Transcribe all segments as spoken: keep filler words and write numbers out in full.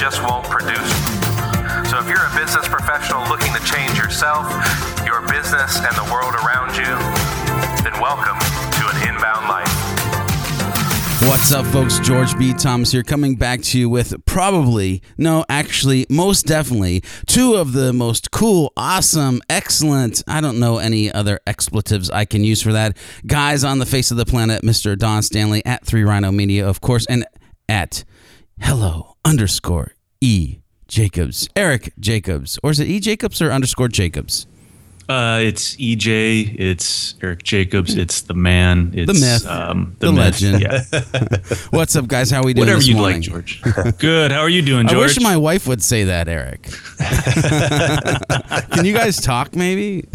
just won't produce. So if you're a business professional looking to change yourself, your business, and the world around you, then welcome to an Inbound Life. What's up, folks? George B. Thomas here, coming back to you with probably, no, actually, most definitely, two of the most cool, awesome, excellent, I don't know any other expletives I can use for that, guys on the face of the planet, Mister Don Stanley at Three Rhino Media, of course, and at hello underscore E Jacobs, Eric Jacobs, or is it E Jacobs or underscore Jacobs? Uh, it's E J, it's Eric Jacobs, it's the man, it's the myth, um, the, the myth. legend. Yeah. What's up, guys? How are we doing Whatever this you'd morning? like, George. Good. How are you doing, George? I wish my wife would say that, Eric. Can you guys talk, maybe?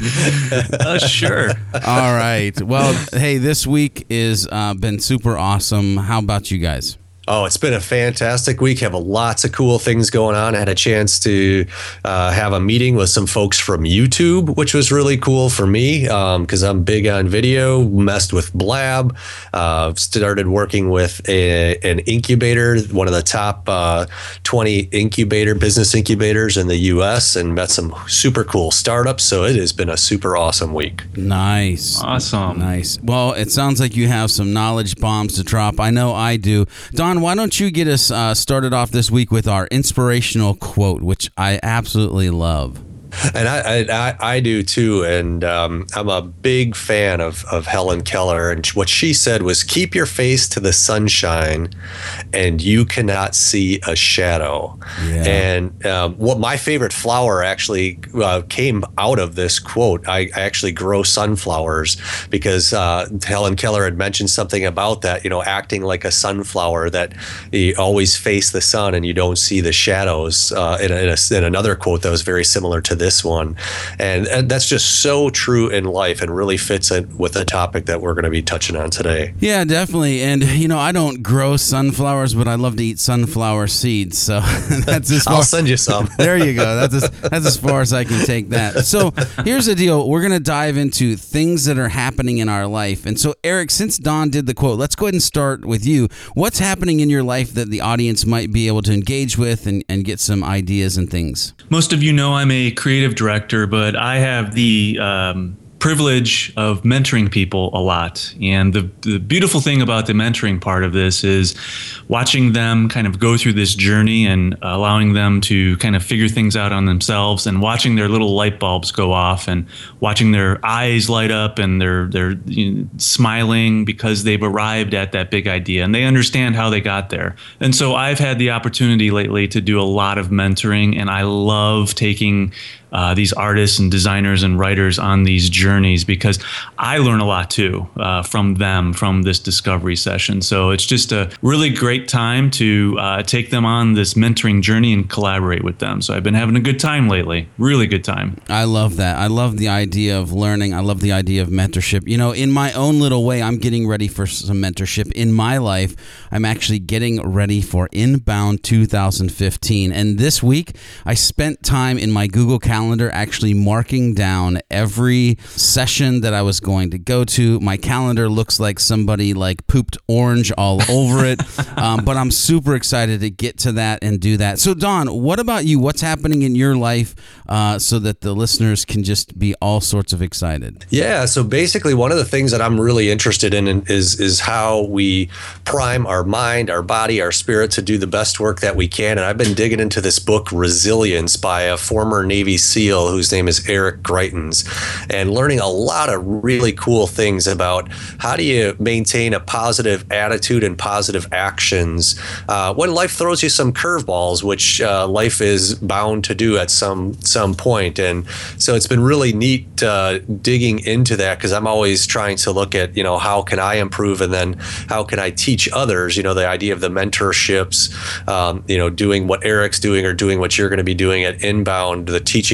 Uh, sure. All right. Well, hey, this week is uh, been super awesome. How about you guys? Oh, it's been a fantastic week. Have lots of cool things going on. I had a chance to uh, have a meeting with some folks from YouTube, which was really cool for me because um, I'm big on video. Messed with Blab. Uh, started working with a, an incubator, one of the top uh, twenty incubator business incubators in the U S, and met some super cool startups. So it has been a super awesome week. Nice. Awesome. Nice. Well, it sounds like you have some knowledge bombs to drop. I know I do. Don, why don't you get us uh, started off this week with our inspirational quote, which I absolutely love. And I, I I do too, and um, I'm a big fan of, of Helen Keller, and what she said was, keep your face to the sunshine and you cannot see a shadow. Yeah. And um, what my favorite flower actually uh, came out of this quote. I, I actually grow sunflowers because uh, Helen Keller had mentioned something about that, you know, acting like a sunflower, that you always face the sun and you don't see the shadows, uh, in, a, in, a, in another quote that was very similar to this one. And, and that's just so true in life and really fits in with the topic that we're going to be touching on today. Yeah, definitely. And, you know, I don't grow sunflowers, but I love to eat sunflower seeds. So that's as far. I'll send you some. There you go. That's as, that's as far as I can take that. So here's the deal. We're going to dive into things that are happening in our life. And so, Eric, since Don did the quote, let's go ahead and start with you. What's happening in your life that the audience might be able to engage with and, and get some ideas and things? Most of you know I'm a creative director, but I have the um, privilege of mentoring people a lot. And the, the beautiful thing about the mentoring part of this is watching them kind of go through this journey and allowing them to kind of figure things out on themselves, and watching their little light bulbs go off and watching their eyes light up and they're, they're you know, smiling because they've arrived at that big idea and they understand how they got there. And so I've had the opportunity lately to do a lot of mentoring, and I love taking Uh, these artists and designers and writers on these journeys because I learn a lot too uh, from them, from this discovery session. So it's just a really great time to uh, take them on this mentoring journey and collaborate with them. So I've been having a good time lately, really good time. I love that. I love the idea of learning. I love the idea of mentorship. You know, in my own little way, I'm getting ready for some mentorship in my life. I'm actually getting ready for Inbound two thousand fifteen. And this week, I spent time in my Google Calendar calendar actually marking down every session that I was going to go to. My calendar looks like somebody like pooped orange all over it, um, but I'm super excited to get to that and do that. So Don, what about you? What's happening in your life uh, so that the listeners can just be all sorts of excited? Yeah, so basically one of the things that I'm really interested in is is how we prime our mind, our body, our spirit to do the best work that we can. And I've been digging into this book, Resilience, by a former Navy SEAL whose name is Eric Greitens, and learning a lot of really cool things about how do you maintain a positive attitude and positive actions uh, when life throws you some curveballs, which uh, life is bound to do at some some point. And so it's been really neat uh, digging into that, because I'm always trying to look at, you know, how can I improve, and then how can I teach others, you know, the idea of the mentorships, um, you know, doing what Eric's doing or doing what you're going to be doing at Inbound, the teaching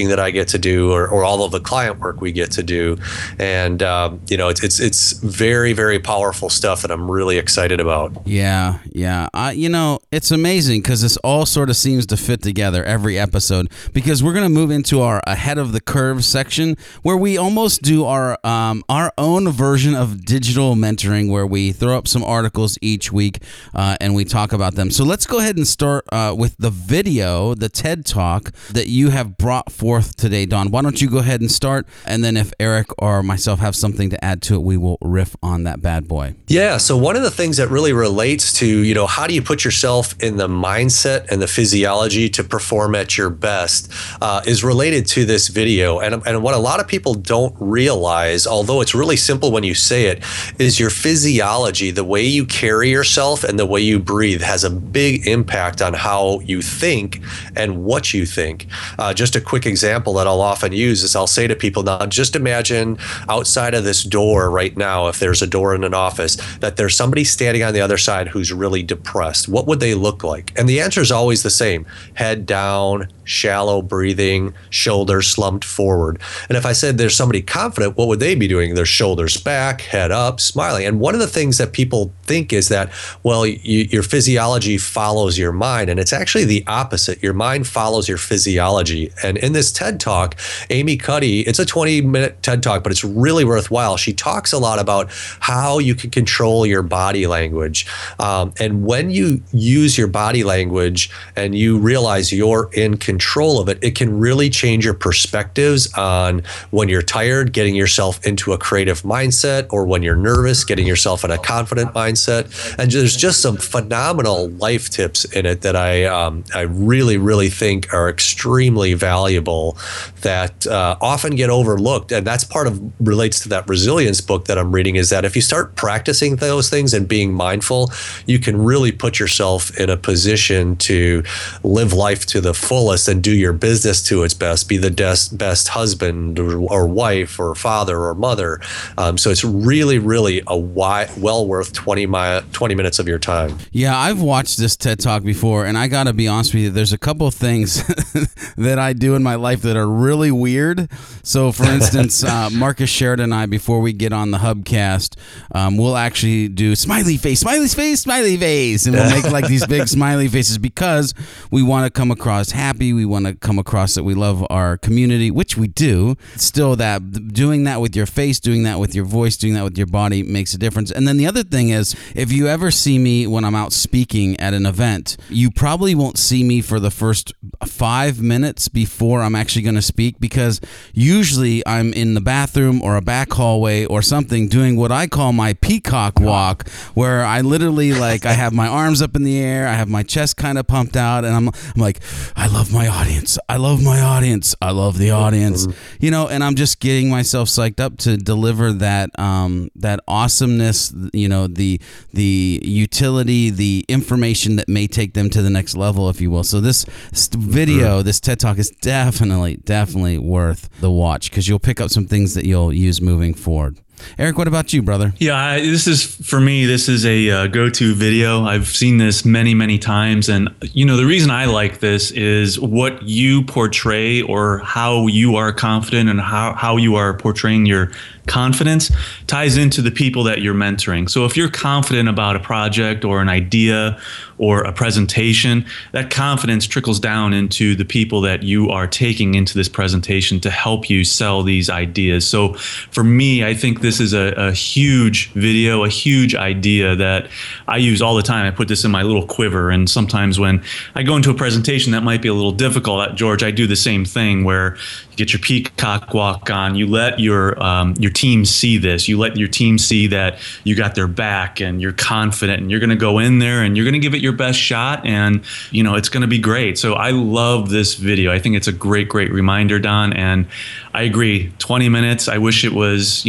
coaching that I get to do, or, or all of the client work we get to do. And, um, you know, it's, it's, it's very, very powerful stuff that I'm really excited about. Yeah, yeah. Uh, you know, it's amazing because this all sort of seems to fit together every episode, because we're going to move into our ahead of the curve section where we almost do our um, our own version of digital mentoring, where we throw up some articles each week uh, and we talk about them. So let's go ahead and start uh, with the video, the TED Talk that you have brought forth today, Don. Why don't you go ahead and start, and then if Eric or myself have something to add to it, we will riff on that bad boy. Yeah. So one of the things that really relates to, you know, how do you put yourself in the mindset and the physiology to perform at your best uh, is related to this video. And, and what a lot of people don't realize, although it's really simple when you say it, is your physiology, the way you carry yourself and the way you breathe, has a big impact on how you think and what you think. Uh, just a quick example that I'll often use is I'll say to people, now just imagine outside of this door right now, if there's a door in an office, that there's somebody standing on the other side who's really depressed. What would they look like? And the answer is always the same: head down, shallow breathing, shoulders slumped forward. And if I said there's somebody confident, what would they be doing? Their shoulders back, head up, smiling. And one of the things that people think is that, well, you, your physiology follows your mind. And it's actually the opposite. Your mind follows your physiology. And in this TED Talk, Amy Cuddy, it's a twenty minute TED Talk, but it's really worthwhile. She talks a lot about how you can control your body language. Um, and when you use your body language and you realize you're in control of it, it can really change your perspectives on when you're tired, getting yourself into a creative mindset, or when you're nervous, getting yourself in a confident mindset. And there's just some phenomenal life tips in it that I um, I really, really think are extremely valuable, that uh, often get overlooked. And that's part of, relates to that resilience book that I'm reading, is that if you start practicing those things and being mindful, you can really put yourself in a position to live life to the fullest and do your business to its best, be the best, best husband or, or wife or father or mother. Um, so it's really, really a wide, well worth twenty, mi- twenty minutes of your time. Yeah, I've watched this TED Talk before, and I got to be honest with you, there's a couple of things that I do in my life that are really weird. So, for instance, uh, Marcus Sheridan and I, before we get on the Hubcast, um, we'll actually do smiley face, smiley face, smiley face, and we'll make like these big smiley faces because we want to come across happy. We want to come across that we love our community, which we do. Still, that doing that with your face, doing that with your voice, doing that with your body makes a difference. And then the other thing is, if you ever see me when I'm out speaking at an event, you probably won't see me for the first five minutes before I'm actually going to speak, because usually I'm in the bathroom or a back hallway or something doing what I call my peacock walk, where I literally, like, I have my arms up in the air, I have my chest kind of pumped out, and I'm, I'm like, I love my audience, I love my audience, I love the audience, you know, and I'm just getting myself psyched up to deliver that um, that awesomeness, you know, the the utility, the information that may take them to the next level, if you will. So this video, this TED Talk is definitely, definitely worth the watch, because you'll pick up some things that you'll use moving forward. Eric, what about you, brother? Yeah, I, this is, for me, this is a uh, go-to video. I've seen this many, many times. And, you know, the reason I like this is what you portray, or how you are confident and how, how you are portraying your confidence ties into the people that you're mentoring. So if you're confident about a project or an idea or a presentation, that confidence trickles down into the people that you are taking into this presentation to help you sell these ideas. So for me, I think this is a, a huge video, a huge idea that I use all the time. I put this in my little quiver, and sometimes when I go into a presentation that might be a little difficult, George, I do the same thing, where you get your peacock walk on, you let your um, your team see this, you let your team see that you got their back and you're confident, and you're going to go in there and you're going to give it your best shot, and you know it's going to be great. So I love this video. I think it's a great, great reminder, Don, and I agree. twenty minutes. I wish it was, you know, I could watch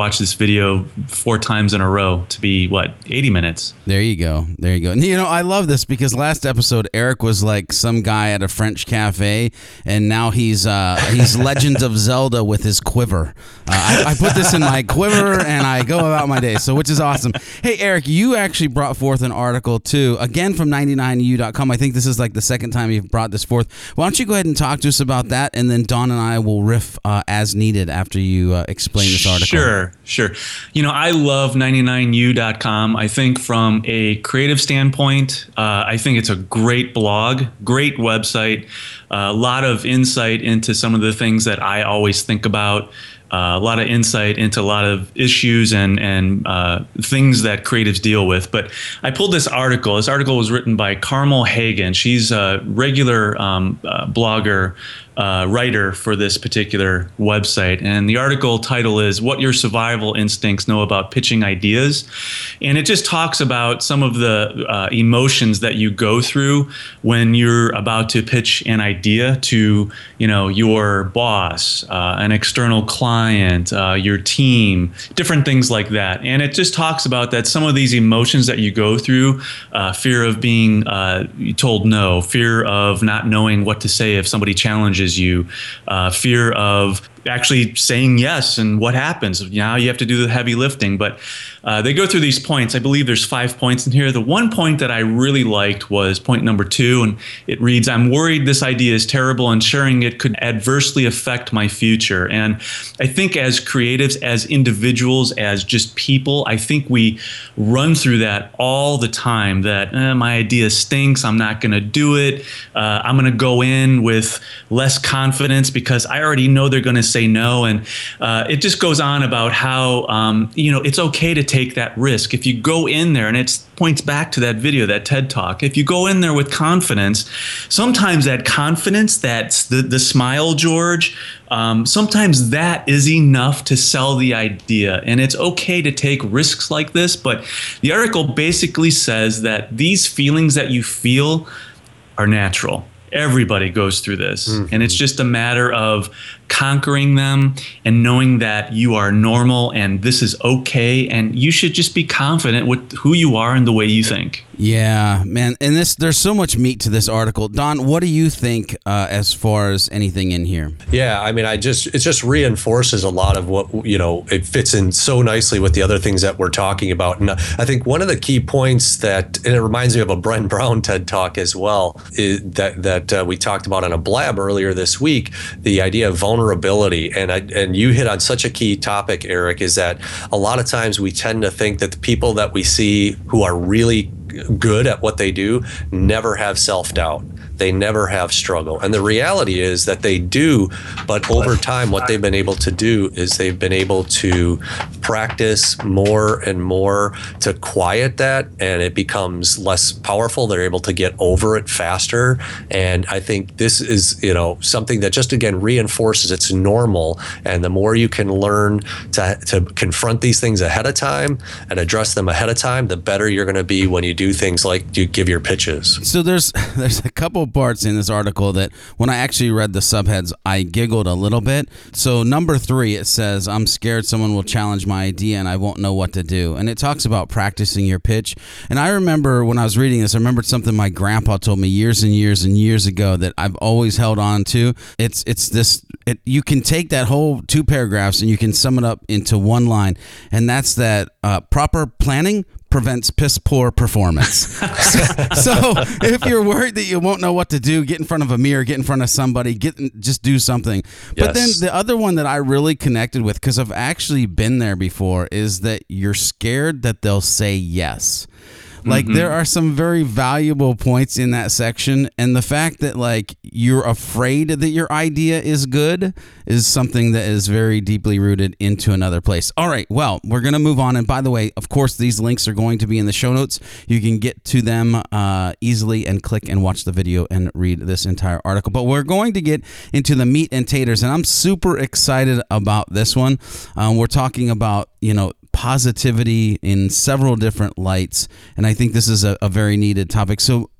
watch this video four times in a row to be, what, eighty minutes. There you go. There you go. And, you know, I love this because last episode, Eric was like some guy at a French cafe, and now he's uh, he's Legend of Zelda with his quiver. Uh, I, I put this in my quiver, and I go about my day, so which is awesome. Hey, Eric, you actually brought forth an article, too, again from ninety-nine U dot com. I think this is like the second time you've brought this forth. Why don't you go ahead and talk to us about that, and then Don and I will riff uh, as needed after you uh, explain this article. Sure, sure. You know, I love ninety-nine U dot com. I think from a creative standpoint, uh, I think it's a great blog, great website, uh, a lot of insight into some of the things that I always think about. Uh, a lot of insight into a lot of issues and and uh, things that creatives deal with. But I pulled this article. This article was written by Carmel Hagan. She's a regular um, uh, blogger, uh, writer for this particular website. And the article title is "What Your Survival Instincts Know About Pitching Ideas." And it just talks about some of the uh, emotions that you go through when you're about to pitch an idea to, you know, your boss, uh, an external client, Client, uh, your team, different things like that. And it just talks about that some of these emotions that you go through, uh, fear of being uh, told no, fear of not knowing what to say if somebody challenges you, uh, fear of actually saying yes, and what happens. Now you have to do the heavy lifting. But uh, they go through these points. I believe there's five points in here. The one point that I really liked was point number two, and it reads, "I'm worried this idea is terrible and sharing it could adversely affect my future." And I think as creatives, as individuals, as just people, I think we run through that all the time, that eh, my idea stinks, I'm not going to do it, uh, I'm going to go in with less confidence because I already know they're going to say no. And uh, it just goes on about how, um, you know, it's okay to take that risk. If you go in there, and it points back to that video, that TED Talk, if you go in there with confidence, sometimes that confidence, that's the, the smile, George, um, sometimes that is enough to sell the idea. And it's okay to take risks like this. But the article basically says that these feelings that you feel are natural. Everybody goes through this. Mm-hmm. And it's just a matter of conquering them and knowing that you are normal and this is okay, and you should just be confident with who you are and the way you think. Yeah, man. And this, there's so much meat to this article. Don, what do you think uh, as far as anything in here? Yeah, I mean, I just it just reinforces a lot of what, you know, it fits in so nicely with the other things that we're talking about. And I think one of the key points that, and it reminds me of a Brent Brown TED Talk as well, is that that uh, we talked about on a blab earlier this week, the idea of vulnerability. And I, and you hit on such a key topic, Eric, is that a lot of times we tend to think that the people that we see who are really good at what they do never have self-doubt. They never have struggle. And the reality is that they do, but over time, what they've been able to do is they've been able to practice more and more to quiet that, and it becomes less powerful. They're able to get over it faster. And I think this is, you know, something that just, again, reinforces it's normal. And the more you can learn to, to confront these things ahead of time and address them ahead of time, the better you're going to be when you do things like you give your pitches. So there's there's a couple parts in this article that when I actually read the subheads, I giggled a little bit. So number three, it says, "I'm scared someone will challenge my idea and I won't know what to do." And it talks about practicing your pitch. And I remember when I was reading this, I remembered something my grandpa told me years and years and years ago that I've always held on to. It's it's this, it, you can take that whole two paragraphs and you can sum it up into one line. And that's that uh, proper planning prevents piss poor performance. so, so if you're worried that you won't know what to do, get in front of a mirror, get in front of somebody, get just do something. But yes. Then the other one that I really connected with, because I've actually been there before, is that you're scared that they'll say yes. Like, mm-hmm. There are some very valuable points in that section, and the fact that, like, you're afraid that your idea is good is something that is very deeply rooted into another place. All right, well, we're going to move on, and by the way, of course, these links are going to be in the show notes. You can get to them uh, easily and click and watch the video and read this entire article, but we're going to get into the meat and taters, and I'm super excited about this one. Um, we're talking about, you know, positivity in several different lights, and I think this is a, a very needed topic. So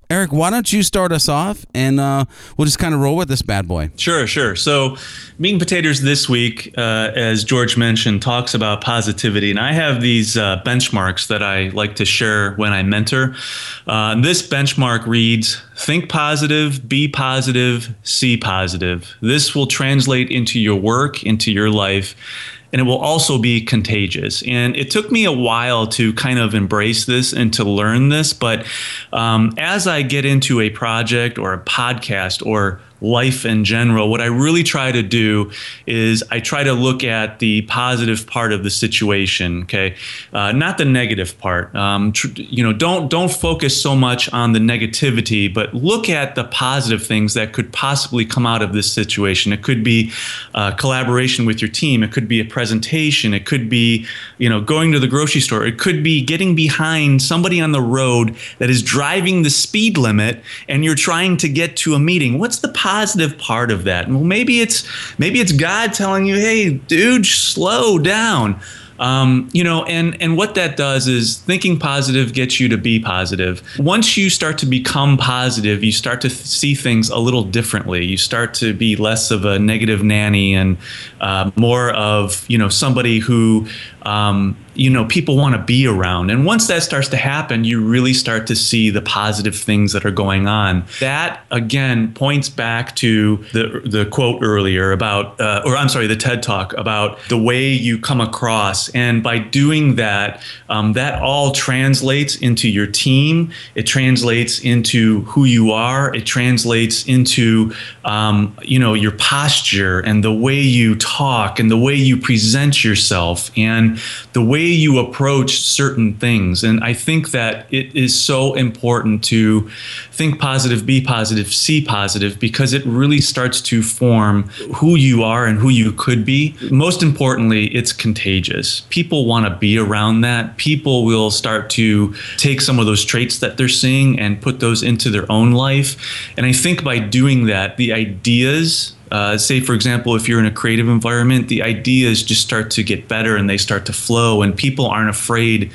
Eric, why don't you start us off, and uh, we'll just kind of roll with this bad boy. Sure, sure. So Meat and Potatoes this week, uh, as George mentioned, talks about positivity. And I have these uh, benchmarks that I like to share when I mentor. Uh, this benchmark reads, think positive, be positive, see positive. This will translate into your work, into your life, and it will also be contagious. And it took me a while to kind of embrace this and to learn this. But um, as I get into a project or a podcast or life in general, what I really try to do is I try to look at the positive part of the situation, okay, uh, not the negative part. Um, tr- you know, don't don't focus so much on the negativity, but look at the positive things that could possibly come out of this situation. It could be uh, collaboration with your team. It could be a presentation. It could be, you know, going to the grocery store. It could be getting behind somebody on the road that is driving the speed limit, and you're trying to get to a meeting. What's the positive part of that? Well, maybe it's maybe it's God telling you, hey, dude, slow down. Um, you know, and, and what that does is thinking positive gets you to be positive. Once you start to become positive, you start to th- see things a little differently. You start to be less of a negative nanny and uh, more of, you know, somebody who, um, you know, people want to be around. And once that starts to happen, you really start to see the positive things that are going on. That, again, points back to the the quote earlier about, uh, or I'm sorry, the TED Talk about the way you come across. And by doing that, um, that all translates into your team. It translates into who you are. It translates into, um, you know, your posture and the way you talk and the way you present yourself and the way you approach certain things. And I think that it is so important to think positive, be positive, see positive, because it really starts to form who you are and who you could be. Most importantly, it's contagious. People want to be around that. People will start to take some of those traits that they're seeing and put those into their own life. And I think by doing that, the ideas, Uh, say, for example, if you're in a creative environment, the ideas just start to get better and they start to flow, and people aren't afraid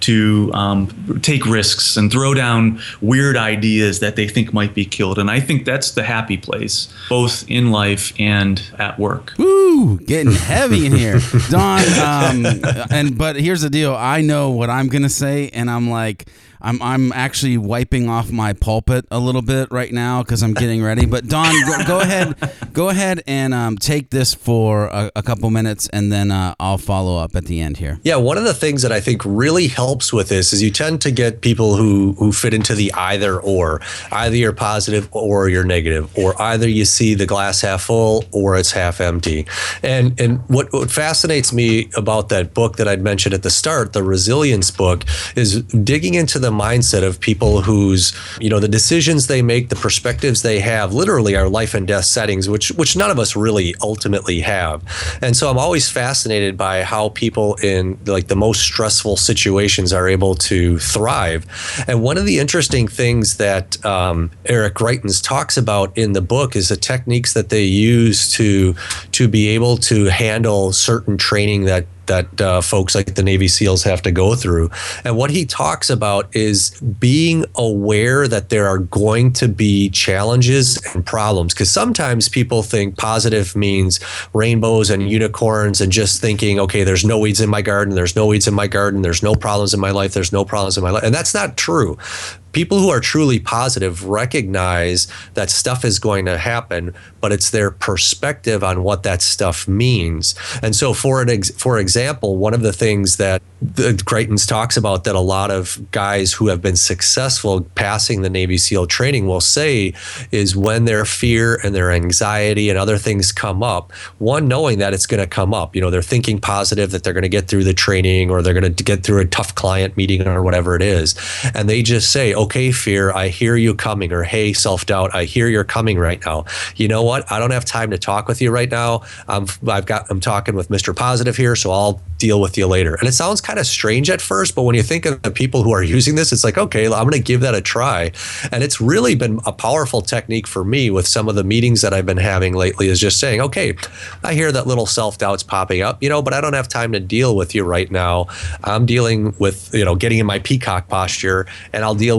to um, take risks and throw down weird ideas that they think might be killed. And I think that's the happy place, both in life and at work. Woo, getting heavy in here. Don, um, and but here's the deal. I know what I'm going to say, and I'm like, I'm I'm actually wiping off my pulpit a little bit right now because I'm getting ready. But Don, go, go ahead, go ahead and um, take this for a, a couple minutes, and then uh, I'll follow up at the end here. Yeah, one of the things that I think really helps with this is you tend to get people who who fit into the either or. Either you're positive or you're negative, or either you see the glass half full or it's half empty. And and what, what fascinates me about that book that I'd mentioned at the start, the Resilience book, is digging into the mindset of people whose, you know, the decisions they make, the perspectives they have, literally are life and death settings, which which none of us really ultimately have. And so I'm always fascinated by how people in like the most stressful situations are able to thrive. And one of the interesting things that um, Eric Greitens talks about in the book is the techniques that they use to to be able to handle certain training that that uh, folks like the Navy SEALs have to go through. And what he talks about is being aware that there are going to be challenges and problems. Because sometimes people think positive means rainbows and unicorns and just thinking, okay, there's no weeds in my garden, there's no weeds in my garden, there's no problems in my life, there's no problems in my life. And that's not true. People who are truly positive recognize that stuff is going to happen, but it's their perspective on what that stuff means. And so for an ex- for example, one of the things that the Greitens talks about that a lot of guys who have been successful passing the Navy SEAL training will say is when their fear and their anxiety and other things come up, one, knowing that it's going to come up, you know, they're thinking positive that they're going to get through the training or they're going to get through a tough client meeting or whatever it is. And they just say, okay, fear, I hear you coming, or hey, self-doubt, I hear you're coming right now. You know what? I don't have time to talk with you right now. I'm, I've got, I'm talking with Mister Positive here, so I'll deal with you later. And it sounds kind of strange at first, but when you think of the people who are using this, it's like, okay, I'm going to give that a try. And it's really been a powerful technique for me with some of the meetings that I've been having lately, is just saying, okay, I hear that little self-doubt's popping up, you know, but I don't have time to deal with you right now. I'm dealing with, you know, getting in my peacock posture, and I'll deal with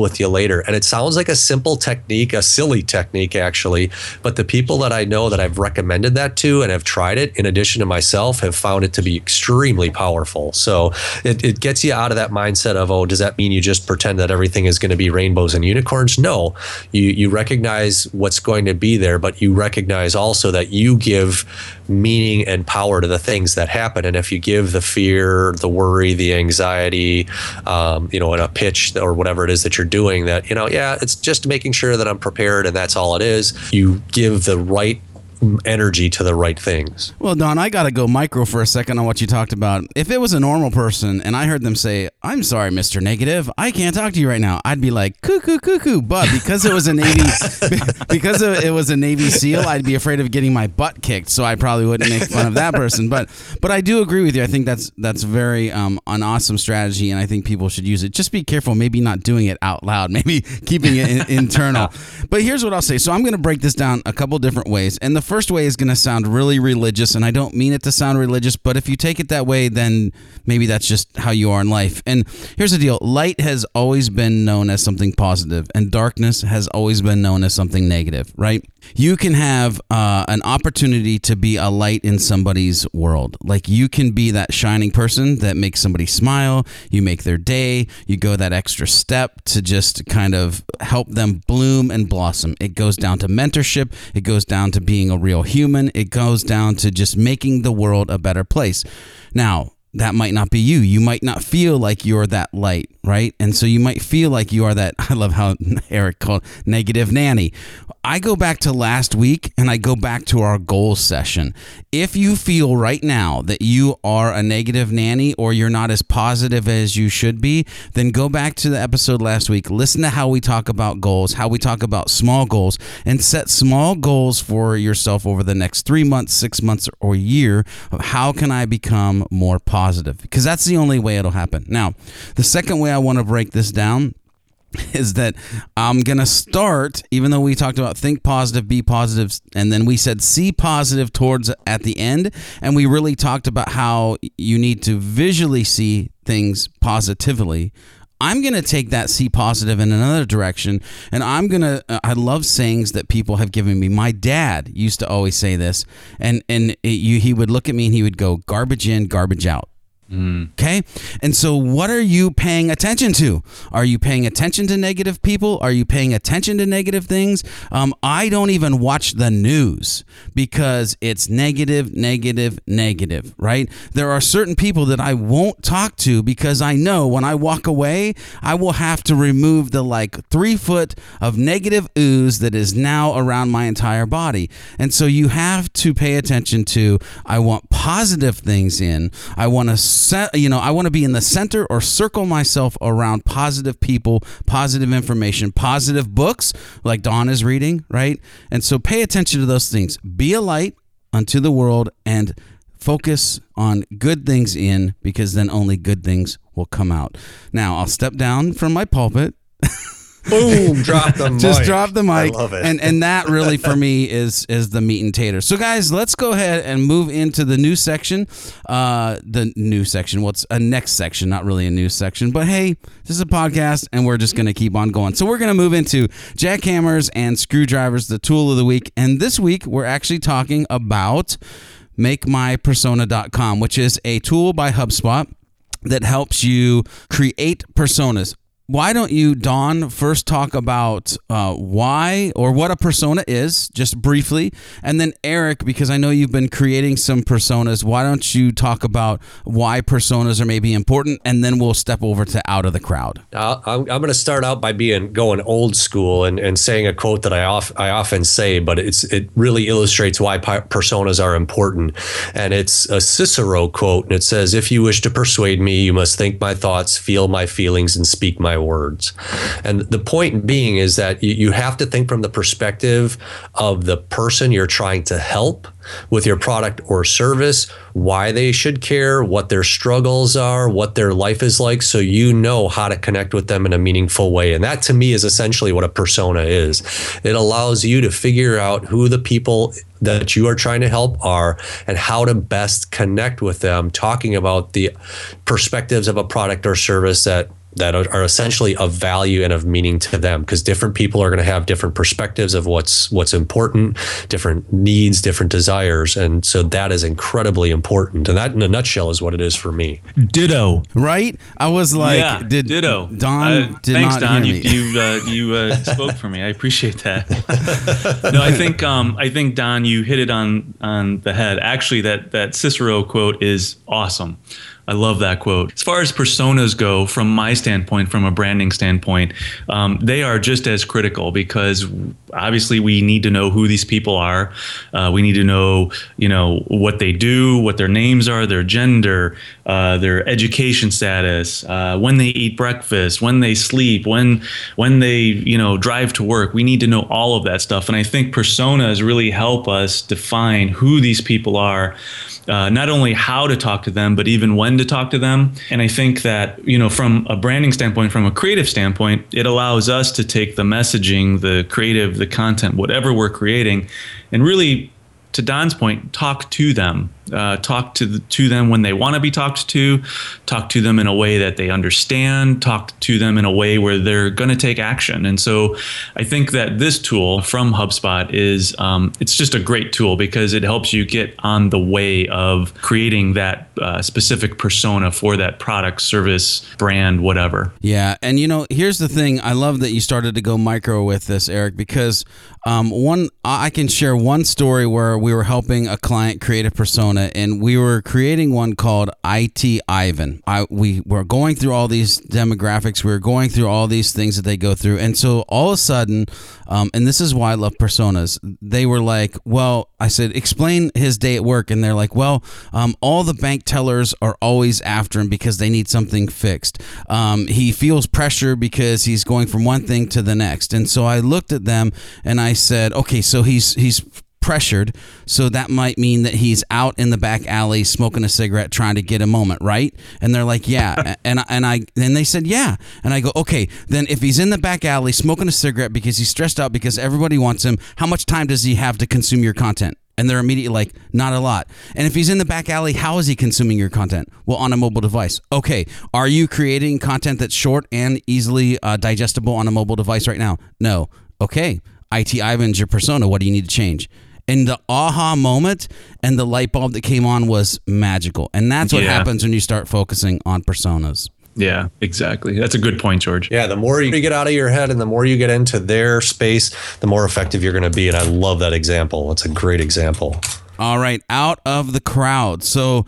with you later. And it sounds like a simple technique, a silly technique actually, but the people that I know that I've recommended that to and have tried it, in addition to myself, have found it to be extremely powerful. So it, it gets you out of that mindset of, oh, does that mean you just pretend that everything is going to be rainbows and unicorns? No, you, you recognize what's going to be there, but you recognize also that you give meaning and power to the things that happen. And if you give the fear, the worry, the anxiety, um, you know, in a pitch or whatever it is that you're doing, that, you know, yeah, it's just making sure that I'm prepared and that's all it is. You give the right energy to the right things. Well, Don, I got to go micro for a second on what you talked about. If it was a normal person and I heard them say, I'm sorry, Mister Negative, I can't talk to you right now, I'd be like, cuckoo, cuckoo. But because it was a Navy, because it was a Navy SEAL, I'd be afraid of getting my butt kicked. So I probably wouldn't make fun of that person. But but I do agree with you. I think that's that's very um, an awesome strategy, and I think people should use it. Just be careful, maybe not doing it out loud, maybe keeping it in, internal. But here's what I'll say. So I'm going to break this down a couple different ways. And the first way is going to sound really religious, and I don't mean it to sound religious, but if you take it that way, then maybe that's just how you are in life. And here's the deal. Light has always been known as something positive, and darkness has always been known as something negative, right? You can have uh, an opportunity to be a light in somebody's world. Like, you can be that shining person that makes somebody smile, you make their day, you go that extra step to just kind of help them bloom and blossom. It goes down to mentorship, it goes down to being a real human, it goes down to just making the world a better place. Now, that might not be you. You might not feel like you're that light, right? And so you might feel like you are that, I love how Eric called negative nanny. I go back to last week and I go back to our goals session. If you feel right now that you are a negative nanny or you're not as positive as you should be, then go back to the episode last week. Listen to how we talk about goals, how we talk about small goals, and set small goals for yourself over the next three months, six months, or a year of how can I become more positive? Because that's the only way it'll happen. Now, the second way I want to break this down is that I'm going to start, even though we talked about think positive, be positive, and then we said see positive towards at the end, and we really talked about how you need to visually see things positively. I'm going to take that see positive in another direction, and I'm going to, uh, I love sayings that people have given me. My dad used to always say this, and, and it, you, he would look at me and he would go, garbage in, garbage out. Mm. Okay. And so what are you paying attention to? Are you paying attention to negative people? Are you paying attention to negative things? Um, I don't even watch the news because it's negative, negative, negative, right? There are certain people that I won't talk to because I know when I walk away, I will have to remove the like three foot of negative ooze that is now around my entire body. And so you have to pay attention to, I want positive things in. I want to Set, you know, I want to be in the center or circle myself around positive people, positive information, positive books like Dawn is reading, right? And so pay attention to those things. Be a light unto the world and focus on good things in, because then only good things will come out. Now, I'll step down from my pulpit. Boom, drop the mic. Just drop the mic. I love it. And and that really for me is is the meat and taters. So guys, let's go ahead and move into the new section. Uh, the new section. What's well, a next section? Not really a new section, but hey, this is a podcast, and we're just gonna keep on going. So we're gonna move into jackhammers and screwdrivers, the tool of the week. And this week we're actually talking about make my persona dot com, which is a tool by HubSpot that helps you create personas. Why don't you, Dawn, first talk about uh, why or what a persona is, just briefly, and then Eric, because I know you've been creating some personas, why don't you talk about why personas are maybe important, and then we'll step over to out of the crowd. Uh, I'm, I'm going to start out by being going old school and, and saying a quote that I, off, I often say, but it's it really illustrates why personas are important. And it's a Cicero quote, and it says, "If you wish to persuade me, you must think my thoughts, feel my feelings, and speak my words." And the point being is that you, you have to think from the perspective of the person you're trying to help with your product or service, why they should care, what their struggles are, what their life is like, so you know how to connect with them in a meaningful way. And that to me is essentially what a persona is. It allows you to figure out who the people that you are trying to help are and how to best connect with them, talking about the perspectives of a product or service that that are, are essentially of value and of meaning to them, because different people are going to have different perspectives of what's what's important, different needs, different desires, and so that is incredibly important. And that, in a nutshell, is what it is for me. Ditto. Right? I was like, yeah, did ditto. Don Uh, did thanks, not Don. hear You me. you, uh, you uh, spoke for me. I appreciate that. No, I think um, I think Don, you hit it on on the head. Actually, that that Cicero quote is awesome. I love that quote. As far as personas go, from my standpoint, from a branding standpoint, um, they are just as critical, because obviously we need to know who these people are. Uh, we need to know, you know, what they do, what their names are, their gender, uh, their education status, uh, when they eat breakfast, when they sleep, when when they, you know, drive to work. We need to know all of that stuff. And I think personas really help us define who these people are. Uh, not only how to talk to them, but even when to talk to them. And I think that, you know, from a branding standpoint, from a creative standpoint, it allows us to take the messaging, the creative, the content, whatever we're creating, and really, to Don's point, talk to them. Uh, talk to the, to them when they want to be talked to, talk to them in a way that they understand, talk to them in a way where they're going to take action. And so I think that this tool from HubSpot is, um, it's just a great tool, because it helps you get on the way of creating that uh, specific persona for that product, service, brand, whatever. Yeah, and you know, here's the thing. I love that you started to go micro with this, Eric, because um, one, I can share one story where we were helping a client create a persona, and we were creating one called I T Ivan. I, we were going through all these demographics. We were going through all these things that they go through. And so all of a sudden, um, and this is why I love personas, they were like, well, I said, explain his day at work. And they're like, well, um, all the bank tellers are always after him because they need something fixed. Um, he feels pressure because he's going from one thing to the next. And so I looked at them and I said, okay, so he's he's pressured, so that might mean that he's out in the back alley smoking a cigarette trying to get a moment, right? And they're like, yeah. and and I and they said, yeah. And I go, okay, then if he's in the back alley smoking a cigarette because he's stressed out because everybody wants him, how much time does he have to consume your content? And they're immediately like, not a lot. And if he's in the back alley, how is he consuming your content? Well, on a mobile device. Okay, are you creating content that's short and easily uh, digestible on a mobile device right now? No. Okay, I T Ivan's your persona. What do you need to change? And the aha moment and the light bulb that came on was magical. And that's what Yeah. happens when you start focusing on personas. Yeah, exactly. That's a good point, George. Yeah, the more you get out of your head and the more you get into their space, the more effective you're going to be. And I love that example. It's a great example. All right, out of the crowd. So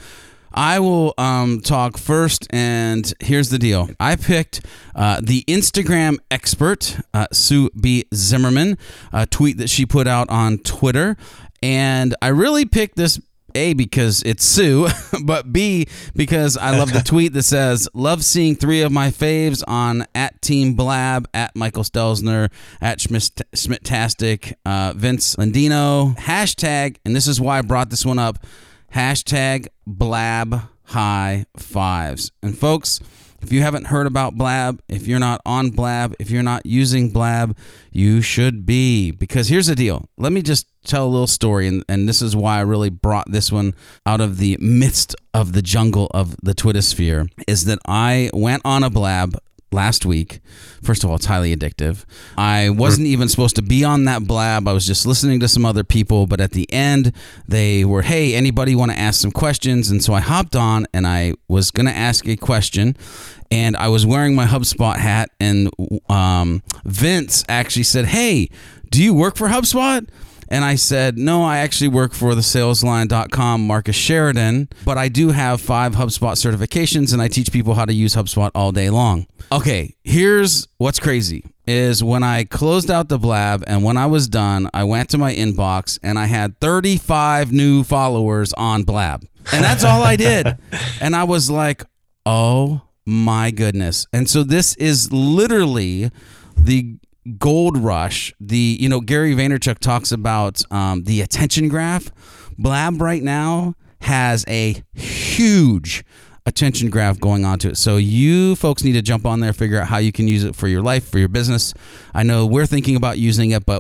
I will um, talk first, and here's the deal. I picked uh, the Instagram expert, uh, Sue B. Zimmerman, a tweet that she put out on Twitter, and I really picked this, A, because it's Sue, but B, because I love the tweet that says, love seeing three of my faves on at Team Blab, at Michael Stelzner, at Schmidtastic, uh, Vince Landino, hashtag, and this is why I brought this one up, hashtag Blab High Fives. And folks, if you haven't heard about Blab, if you're not on Blab, if you're not using Blab, you should be. Because here's the deal. Let me just tell a little story, and, and this is why I really brought this one out of the midst of the jungle of the Twittersphere, is that I went on a Blab last week. First of all, it's highly addictive. I wasn't even supposed to be on that Blab. I was just listening to some other people, but at the end, they were, hey, anybody want to ask some questions? And so I hopped on, and I was going to ask a question, and I was wearing my HubSpot hat, and um, Vince actually said, hey, do you work for HubSpot? And I said, no, I actually work for the salesline dot com, Marcus Sheridan, but I do have five HubSpot certifications, and I teach people how to use HubSpot all day long. Okay, here's what's crazy, is when I closed out the Blab, and when I was done, I went to my inbox, and I had thirty-five new followers on Blab. And that's all I did. And I was like, oh my goodness. And so this is literally the gold rush. The, you know, Gary Vaynerchuk talks about um, the attention graph. Blab right now has a huge attention graph going on to it. So you folks need to jump on there, figure out how you can use it for your life, for your business. I know we're thinking about using it, but we won't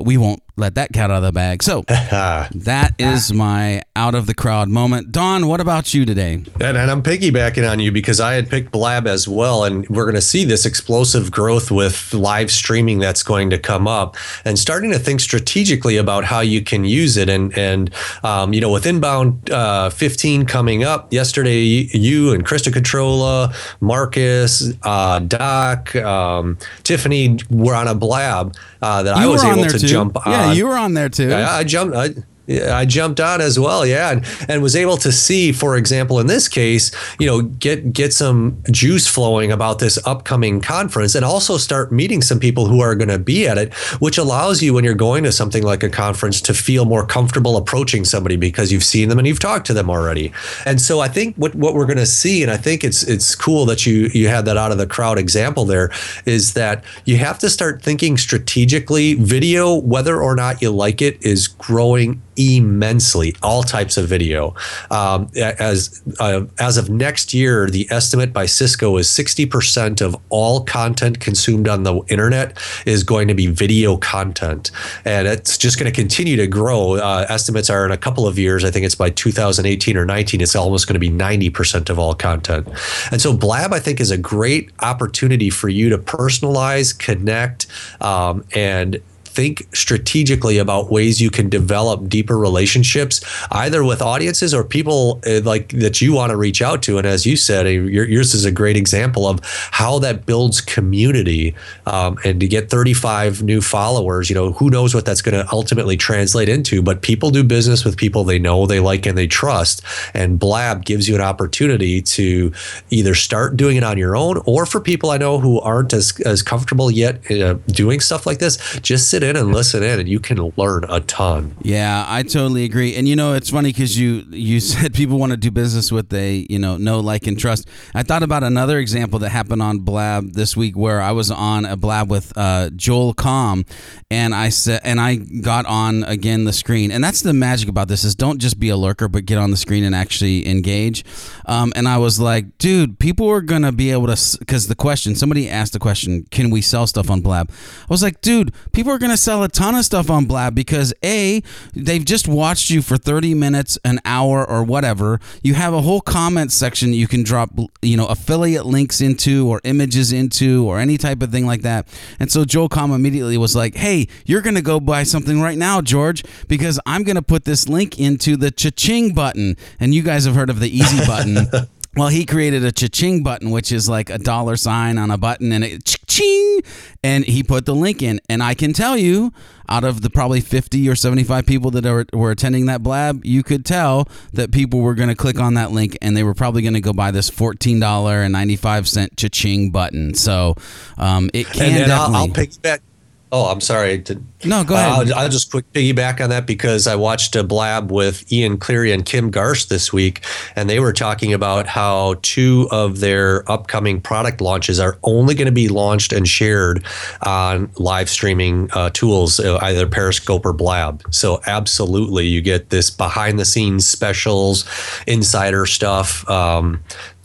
let that cat out of the bag. So that is my out of the crowd moment. Don, what about you today? And, and I'm piggybacking on you because I had picked Blab as well, and we're going to see this explosive growth with live streaming that's going to come up, and starting to think strategically about how you can use it. And and um, you know, with Inbound uh, fifteen coming up, yesterday you and Krista Controlla, Marcus, uh, Doc, um, Tiffany were on a Blab uh, that You I was were on able there to too. jump on. Yeah, you were on there too. I, I jumped. I, I jumped on as well, yeah, and, and was able to see, for example, in this case, you know, get get some juice flowing about this upcoming conference, and also start meeting some people who are going to be at it, which allows you, when you're going to something like a conference, to feel more comfortable approaching somebody because you've seen them and you've talked to them already. And so I think what, what we're going to see, and I think it's it's cool that you you had that out of the crowd example there, is that you have to start thinking strategically. Video, whether or not you like it, is growing immensely. All types of video. Um, as uh, as of next year, the estimate by Cisco is sixty percent of all content consumed on the internet is going to be video content, and it's just going to continue to grow. Uh, estimates are in a couple of years, I think it's by two thousand eighteen or nineteen, it's almost going to be ninety percent of all content. And so Blab, I think, is a great opportunity for you to personalize, connect, um, and think strategically about ways you can develop deeper relationships, either with audiences or people uh, like that you want to reach out to. And as you said, uh, your, yours is a great example of how that builds community. Um, and to get thirty-five new followers, you know, who knows what that's going to ultimately translate into, but people do business with people they know, they like, and they trust. And Blab gives you an opportunity to either start doing it on your own, or for people I know who aren't as, as comfortable yet uh, doing stuff like this, just sit in and listen in, and you can learn a ton. Yeah, I totally agree. And you know, it's funny because you you said people want to do business with they you know know, like, and trust. I thought about another example that happened on Blab this week, where I was on a Blab with uh, Joel Comm, and I said, and I got on again the screen. And that's the magic about this, is don't just be a lurker, but get on the screen and actually engage. Um, and I was like, dude, people are gonna be able to, because the question, somebody asked the question, can we sell stuff on Blab? I was like, dude, people are gonna sell a ton of stuff on Blab because A, they've just watched you for thirty minutes, an hour, or whatever. You have a whole comment section that you can drop, you know, affiliate links into, or images into, or any type of thing like that. And so Joel Comm immediately was like, hey, you're going to go buy something right now, George, because I'm going to put this link into the cha-ching button. And you guys have heard of the easy button. Well, he created a cha-ching button, which is like a dollar sign on a button, and it cha-ching, and he put the link in. And I can tell you, out of the probably fifty or seventy-five people that are, were attending that Blab, you could tell that people were going to click on that link, and they were probably going to go buy this fourteen dollars and ninety-five cents cha-ching button. So um, it can and, and definitely... I'll, I'll piggyback. Oh, I'm sorry. To, no, go ahead. Uh, I'll, I'll just quick piggyback on that, because I watched a Blab with Ian Cleary and Kim Garst this week, and they were talking about how two of their upcoming product launches are only going to be launched and shared on live streaming uh, tools, uh, either Periscope or Blab. So absolutely, you get this behind the scenes specials, insider stuff. Um,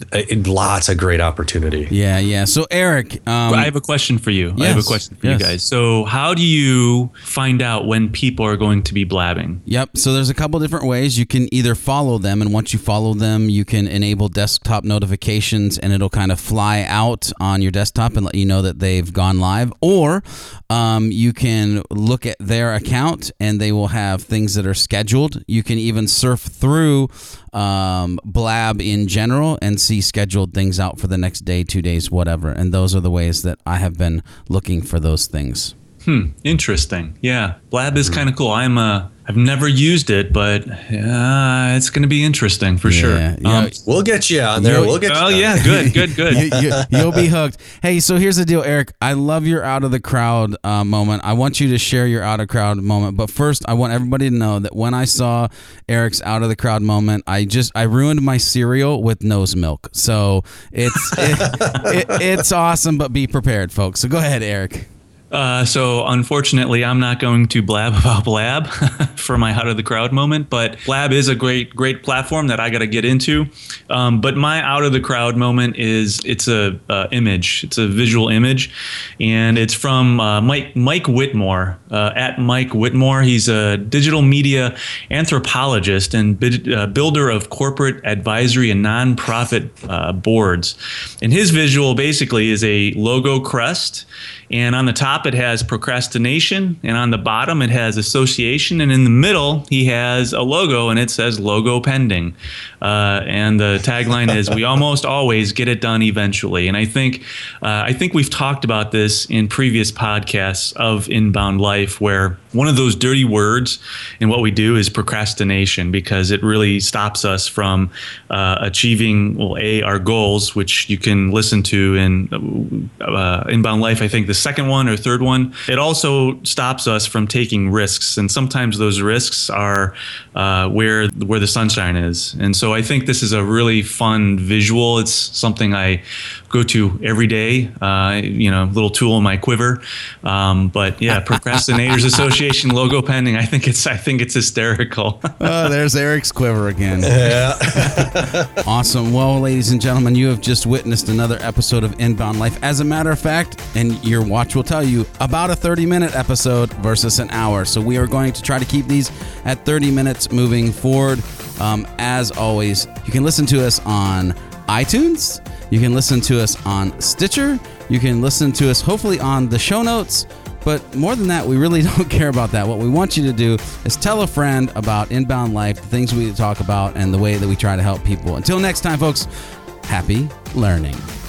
lots of great opportunity. Yeah, yeah. So Eric, um, I have a question for you. Yes, I have a question for yes. you guys. So how do you find out when people are going to be blabbing? Yep. So there's a couple different ways. You can either follow them, and once you follow them, you can enable desktop notifications, and it'll kind of fly out on your desktop and let you know that they've gone live. Or um, you can look at their account, and they will have things that are scheduled. You can even surf through um, Blab in general and see scheduled things out for the next day, two days, whatever. And those are the ways that I have been looking for those things. Hmm. Interesting. Yeah. Blab is kind of cool. I'm uh, I've never used it, but uh, it's going to be interesting for Yeah, sure. yeah. Um, We'll get you on there. You'll- We'll get you oh on yeah. there. Good. Good. Good. you, you, you'll be hooked. Hey, so here's the deal, Eric. I love your out of the crowd uh, moment. I want you to share your out of crowd moment. But first, I want everybody to know that when I saw Eric's out of the crowd moment, I just I ruined my cereal with nose milk. So it's it, it, it's awesome, but be prepared, folks. So go ahead, Eric. Uh, so unfortunately, I'm not going to blab about Blab for my out of the crowd moment, but Blab is a great, great platform that I got to get into. Um, but my out of the crowd moment is it's a uh, image, it's a visual image, and it's from uh, Mike Mike Whitmore uh, at Mike Whitmore. He's a digital media anthropologist and bid, uh, builder of corporate advisory and nonprofit uh, boards. And his visual basically is a logo crest. And on the top, it has procrastination. And on the bottom, it has association. And in the middle, he has a logo, and it says logo pending. Uh, and the tagline is, we almost always get it done eventually. And I think uh, I think we've talked about this in previous podcasts of Inbound Life, where one of those dirty words in what we do is procrastination, because it really stops us from uh, achieving, well, A, our goals, which you can listen to in uh, Inbound Life, I think the second one or third one. It also stops us from taking risks, and sometimes those risks are uh, where where the sunshine is. And so I think this is a really fun visual. It's something I go to every day, uh, you know, little tool in my quiver. Um, but yeah, Procrastinators Association logo pending. I think it's I think it's hysterical. Oh, there's Eric's quiver again. Yeah. Awesome. Well, ladies and gentlemen, you have just witnessed another episode of Inbound Life. As a matter of fact, and your watch will tell you, about a thirty minute episode versus an hour. So we are going to try to keep these at thirty minutes moving forward. Um, as always, you can listen to us on iTunes. You can listen to us on Stitcher. You can listen to us hopefully on the show notes. But more than that, we really don't care about that. What we want you to do is tell a friend about Inbound Life, the things we talk about, and the way that we try to help people. Until next time, folks, happy learning.